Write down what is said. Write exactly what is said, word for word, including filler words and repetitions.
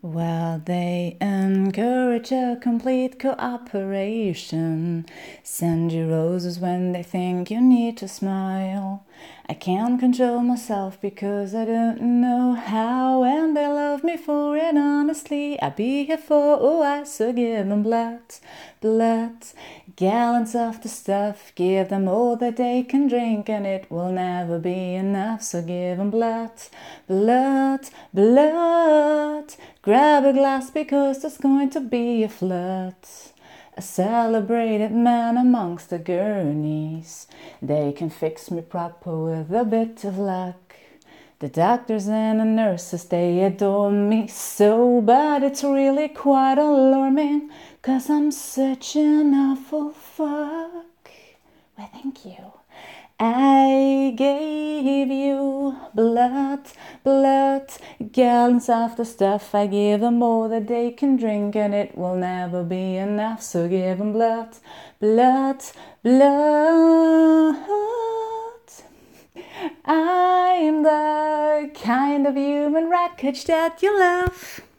Well, they encourage a complete cooperation. Send you roses when they think you need to smile. I can't control myself because I don't know how, and they love me for it honestly. I be here for, oh, I so give them blood, blood, gallons of the stuff. Give them all that they can drink, and it will never be enough. So give them blood, blood, blood. Grab a glass because there's going to be a flood. A celebrated man amongst the gurneys. They can fix me proper with a bit of luck. The doctors and the nurses, they adore me so, but it's really quite alarming, 'cause I'm such an awful fuck. Well, thank you. I gave you blood, blood, gallons of the stuff. I give them all that they can drink, and it will never be enough. So give them blood, blood, blood. I'm the kind of human wreckage that you love.